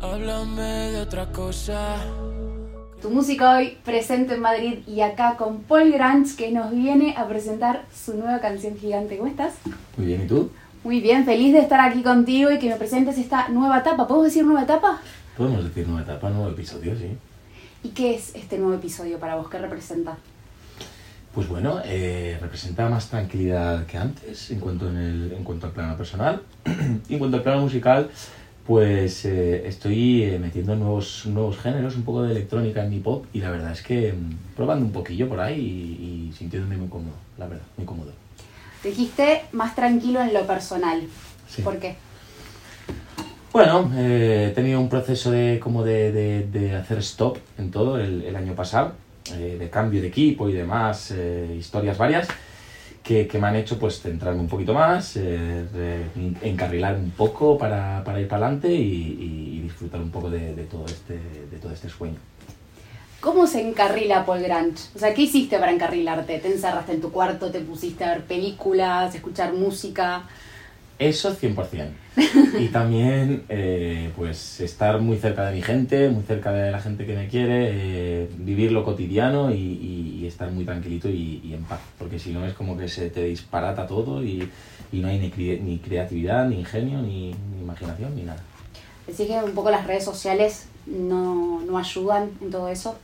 Háblame de otra cosa. Tu música hoy presente en Madrid y acá con Paul Grange, que nos viene a presentar su nueva canción Gigante. ¿Cómo estás? Muy bien, ¿y tú? Muy bien, feliz de estar aquí contigo y que me presentes esta nueva etapa. ¿Podemos decir nueva etapa? Podemos decir nueva etapa, nuevo episodio, sí. ¿Y qué es este nuevo episodio para vos? ¿Qué representa? Pues bueno, representa más tranquilidad que antes en cuanto al plano personal. Y en cuanto al plano musical, pues estoy metiendo nuevos géneros, un poco de electrónica en mi pop, y la verdad es que probando un poquillo por ahí y sintiéndome muy cómodo, la verdad, muy cómodo. Dijiste más tranquilo en lo personal. Sí. ¿Por qué? Bueno, he tenido un proceso de hacer stop en todo el año pasado, de cambio de equipo y demás, historias varias que me han hecho pues centrarme un poquito más, encarrilar un poco para ir para adelante y disfrutar un poco de todo este sueño. ¿Cómo se encarrila Paul Grange? O sea, ¿qué hiciste para encarrilarte? ¿Te encerraste en tu cuarto, te pusiste a ver películas, a escuchar música? Eso 100%. Y también pues estar muy cerca de mi gente, muy cerca de la gente que me quiere, vivir lo cotidiano y estar muy tranquilito y en paz. Porque si no es como que se te disparata todo y no hay ni creatividad, ni ingenio, ni imaginación, ni nada. ¿Decís que un poco las redes sociales no ayudan en todo eso?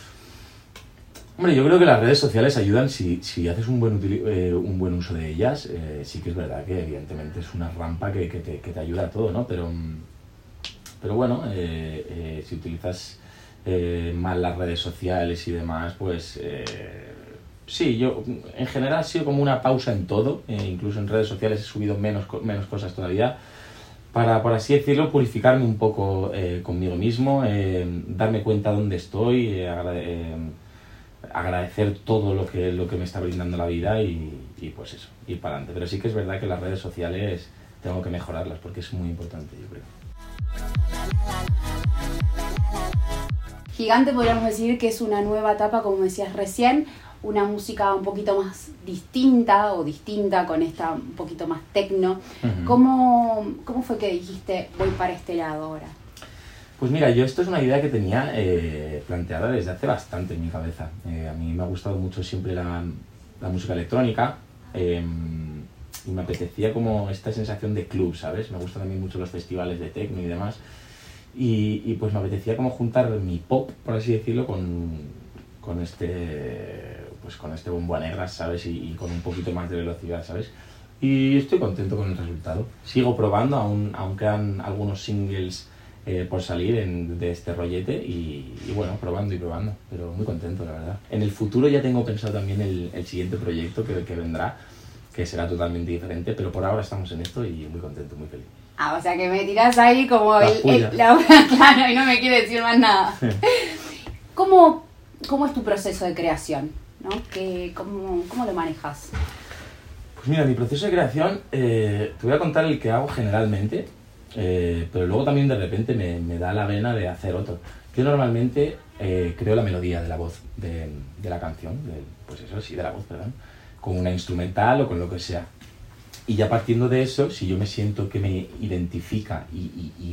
Hombre, yo creo que las redes sociales ayudan si haces un buen uso de ellas. Sí que es verdad que evidentemente es una rampa que te ayuda a todo, ¿no? Pero bueno, si utilizas mal las redes sociales y demás, pues sí, yo en general ha sido como una pausa en todo. Incluso en redes sociales he subido menos cosas todavía para, por así decirlo, purificarme un poco conmigo mismo, darme cuenta dónde estoy, agradecer todo lo que me está brindando la vida y pues eso, ir para adelante. Pero sí que es verdad que las redes sociales tengo que mejorarlas porque es muy importante, yo creo. Gigante podríamos decir que es una nueva etapa, como decías recién, una música un poquito más distinta con esta un poquito más techno. Uh-huh. ¿Cómo fue que dijiste voy para este lado ahora? Pues mira, esto es una idea que tenía planteada desde hace bastante en mi cabeza. A mí me ha gustado mucho siempre la música electrónica y me apetecía como esta sensación de club, ¿sabes? Me gustan también mucho los festivales de techno y demás. Y pues me apetecía como juntar mi pop, por así decirlo, con este bombo a negras, ¿sabes? Y con un poquito más de velocidad, ¿sabes? Y estoy contento con el resultado. Sigo probando, aún quedan algunos singles por salir de este rollete y bueno, probando, pero muy contento, la verdad. En el futuro ya tengo pensado también el siguiente proyecto que vendrá, que será totalmente diferente, pero por ahora estamos en esto y muy contento, muy feliz. Ah, o sea que me tirás ahí como claro, y no me quiere decir más nada. ¿Cómo es tu proceso de creación? ¿No? ¿Cómo lo manejas? Pues mira, mi proceso de creación, te voy a contar el que hago generalmente, pero luego también de repente me da la vena de hacer otro. Yo normalmente creo la melodía de la voz de la canción, de la voz, perdón, con una instrumental o con lo que sea. Y ya partiendo de eso, si yo me siento que me identifica y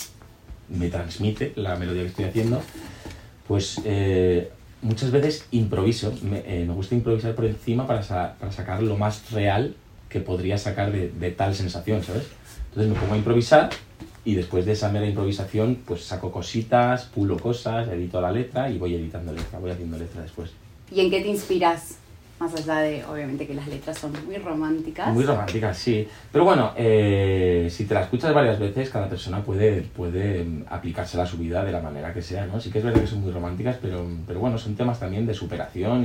me transmite la melodía que estoy haciendo, pues muchas veces improviso. Me gusta improvisar por encima para sacar lo más real que podría sacar de tal sensación, ¿sabes? Entonces me pongo a improvisar y después de esa mera improvisación pues saco cositas, pulo cosas, edito la letra y voy editando letra, voy haciendo letra después. ¿Y en qué te inspiras? Más allá de, obviamente, que las letras son muy románticas. Muy románticas, sí. Pero bueno, si te la escuchas varias veces, cada persona puede aplicársela a su vida de la manera que sea, ¿no? Sí que es verdad que son muy románticas, pero bueno, son temas también de superación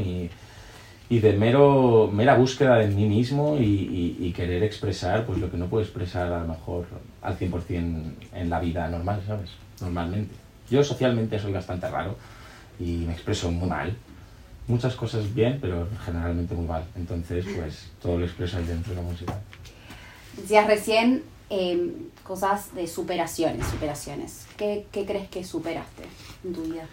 y de mera búsqueda de mí mismo y querer expresar pues lo que no puedo expresar a lo mejor al 100% en la vida normal, ¿sabes? Normalmente. Yo socialmente soy bastante raro y me expreso muy mal. Muchas cosas bien, pero generalmente muy mal. Entonces, pues, todo lo expreso ahí dentro de la música. Decías recién cosas de superaciones. ¿Qué crees que superaste en tu vida?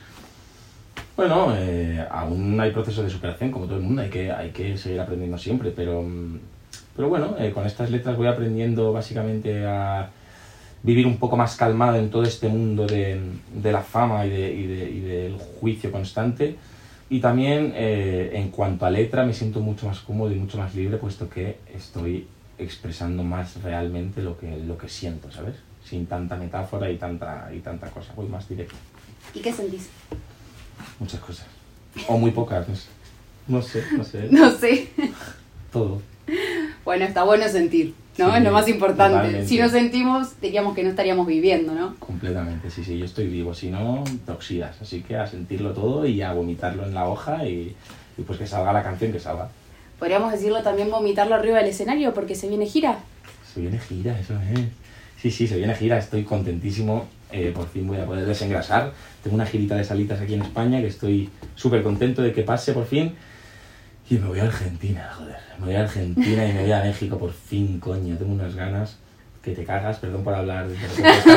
Bueno, aún hay procesos de superación, como todo el mundo. Hay que seguir aprendiendo siempre, pero bueno, con estas letras voy aprendiendo básicamente a vivir un poco más calmado en todo este mundo de la fama y del juicio constante. Y también en cuanto a letra me siento mucho más cómodo y mucho más libre, puesto que estoy expresando más realmente lo que siento, ¿sabes? Sin tanta metáfora y tanta cosa, voy más directo. ¿Y qué sentís? Muchas cosas. O muy pocas, no sé. No sé. Todo. Bueno, está bueno sentir, ¿no? Sí, es lo más importante. totalmente. Si no sentimos, diríamos que no estaríamos viviendo, ¿no? Completamente, sí, yo estoy vivo, si no, te oxidas. Así que a sentirlo todo y a vomitarlo en la hoja y pues que salga la canción, que salga. Podríamos decirlo también, vomitarlo arriba del escenario porque se viene gira. Se viene gira, eso es. Sí, se viene gira, estoy contentísimo. Por fin voy a poder desengrasar. Tengo una girita de salitas aquí en España que estoy súper contento de que pase por fin. Y me voy a Argentina, joder. Me voy a Argentina y me voy a México por fin, coño. Tengo unas ganas que te cagas, perdón por hablar de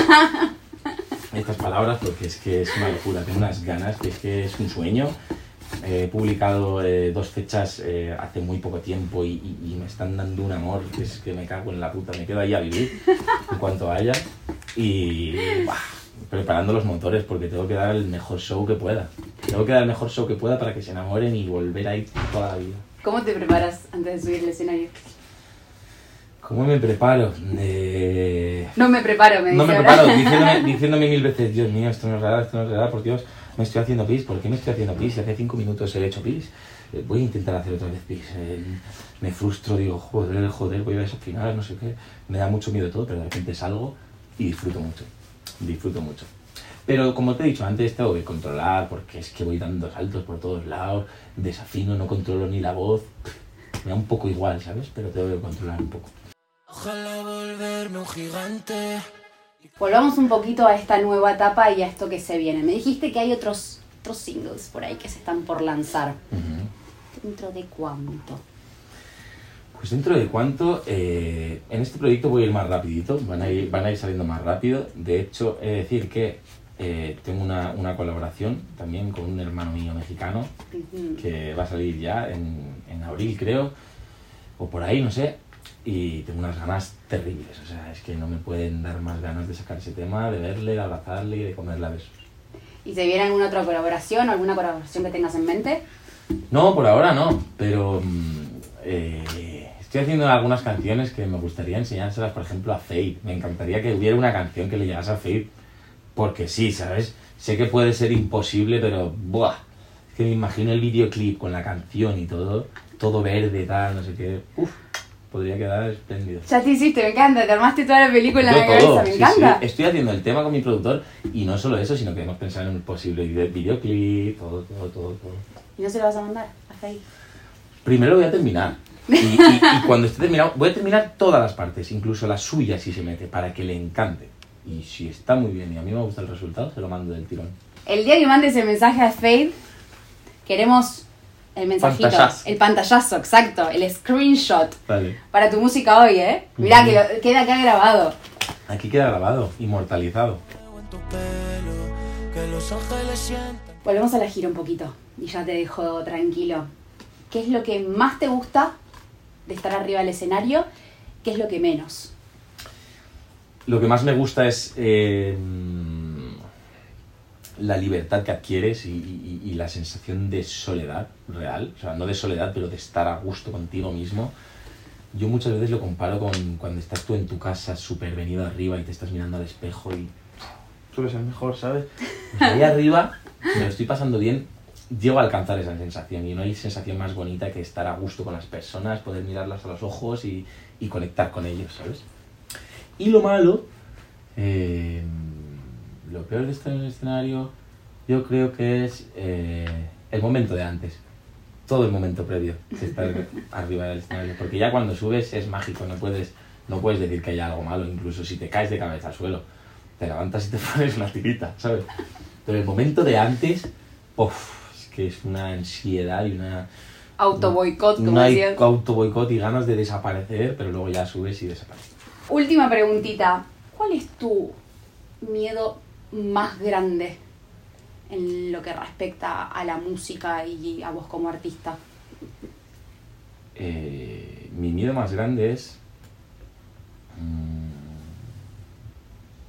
estas palabras, porque es que es una locura. Tengo unas ganas, que es un sueño. He publicado 2 fechas hace muy poco tiempo y me están dando un amor que es que me cago en la puta. Me quedo ahí a vivir en cuanto haya y preparando los motores porque tengo que dar el mejor show que pueda. Tengo que dar el mejor show que pueda para que se enamoren y volver ahí toda la vida. ¿Cómo te preparas antes de subir al escenario? ¿Cómo me preparo? No me preparo, me dice. No me preparo, diciéndome 1000 veces, Dios mío, esto no es real, por Dios, me estoy haciendo pis, ¿por qué me estoy haciendo pis? Si hace 5 minutos he hecho pis, voy a intentar hacer otra vez pis. Me frustro, digo, joder, voy a desafinar, no sé qué. Me da mucho miedo todo, pero de repente salgo y disfruto mucho. Pero como te he dicho antes, tengo que controlar, porque es que voy dando saltos por todos lados, desafino, no controlo ni la voz. Me da un poco igual, ¿sabes? Pero tengo que controlar un poco. Ojalá volverme un gigante. Volvamos un poquito a esta nueva etapa y a esto que se viene. Me dijiste que hay otros singles por ahí que se están por lanzar. ¿Dentro de cuánto? Pues dentro de cuánto, en este proyecto voy a ir más rapidito, van a ir saliendo más rápido. De hecho, he de decir que tengo una colaboración también con un hermano mío mexicano que va a salir ya en abril, creo, o por ahí, no sé. Y tengo unas ganas terribles, o sea, es que no me pueden dar más ganas de sacar ese tema, de verle, de abrazarle y de comerle a besos. ¿Y se viene alguna otra colaboración, alguna colaboración que tengas en mente? No, por ahora no, pero estoy haciendo algunas canciones que me gustaría enseñárselas, por ejemplo, a Fade. Me encantaría que hubiera una canción que le llegase a Fade, porque sí, ¿sabes? Sé que puede ser imposible, pero ¡buah! Es que me imagino el videoclip con la canción y todo verde, tal, no sé qué. Uf. Podría quedar espléndido. Ya te hiciste, me encanta, te armaste toda la película en la cabeza, me encanta. Sí. Estoy haciendo el tema con mi productor y no solo eso, sino que hemos pensado en un posible videoclip, todo. ¿Y no se lo vas a mandar a Faye? Primero lo voy a terminar. Y cuando esté terminado, voy a terminar todas las partes, incluso la suya si se mete, para que le encante. Y si está muy bien y a mí me gusta el resultado, se lo mando del tirón. El día que mandes el mensaje a Faye, queremos el mensajito, el pantallazo, exacto, el screenshot. Vale. Para tu música hoy, ¿eh? Mirá, que queda acá grabado. Aquí queda grabado, inmortalizado. Volvemos a la gira un poquito y ya te dejo tranquilo. ¿Qué es lo que más te gusta de estar arriba del escenario? ¿Qué es lo que menos? Lo que más me gusta es la libertad que adquieres y la sensación de soledad real. O sea, no de soledad, pero de estar a gusto contigo mismo. Yo muchas veces lo comparo con cuando estás tú en tu casa súper venido arriba y te estás mirando al espejo y suele ser mejor, ¿sabes? Pues ahí arriba, me lo estoy pasando bien, llego a alcanzar esa sensación y no hay sensación más bonita que estar a gusto con las personas, poder mirarlas a los ojos y conectar con ellos, ¿sabes? Y lo malo, lo peor de estar en el escenario, yo creo que es el momento de antes. Todo el momento previo de estar arriba del escenario. Porque ya cuando subes es mágico, no puedes decir que hay algo malo. Incluso si te caes de cabeza al suelo, te levantas y te pones una tirita, ¿sabes? Pero el momento de antes, es que es una ansiedad y una... Autoboicot, como decías. Autoboicot y ganas de desaparecer, pero luego ya subes y desapareces. Última preguntita. ¿Cuál es tu miedo más grande en lo que respecta a la música y a vos como artista? Mi miedo más grande es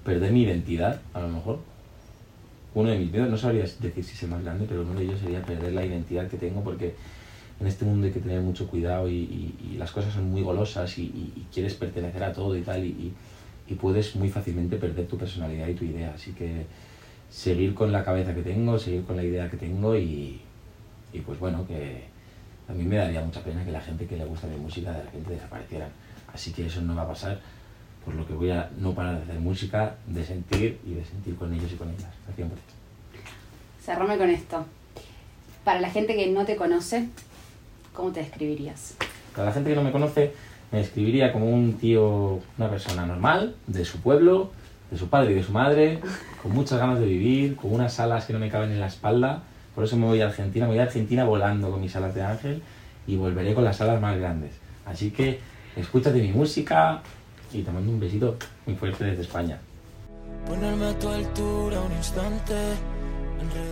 perder mi identidad, a lo mejor. Uno de mis miedos, no sabría decir si es el más grande, pero uno de ellos sería perder la identidad que tengo, porque en este mundo hay que tener mucho cuidado y las cosas son muy golosas y quieres pertenecer a todo y tal, y puedes muy fácilmente perder tu personalidad y tu idea. Así que seguir con la cabeza que tengo, seguir con la idea que tengo y pues bueno, que a mí me daría mucha pena que la gente que le gusta mi música de repente desaparecieran. Así que eso no va a pasar, por lo que voy a no parar de hacer música, de sentir con ellos y con ellas, al 100%. Cerrame con esto. Para la gente que no te conoce, ¿cómo te describirías? Para la gente que no me conoce, me describiría como un tío, una persona normal, de su pueblo, de su padre y de su madre, con muchas ganas de vivir, con unas alas que no me caben en la espalda. Por eso me voy a Argentina, volando con mis alas de ángel y volveré con las alas más grandes. Así que escúchate mi música y te mando un besito muy fuerte desde España. Ponerme a tu altura un instante.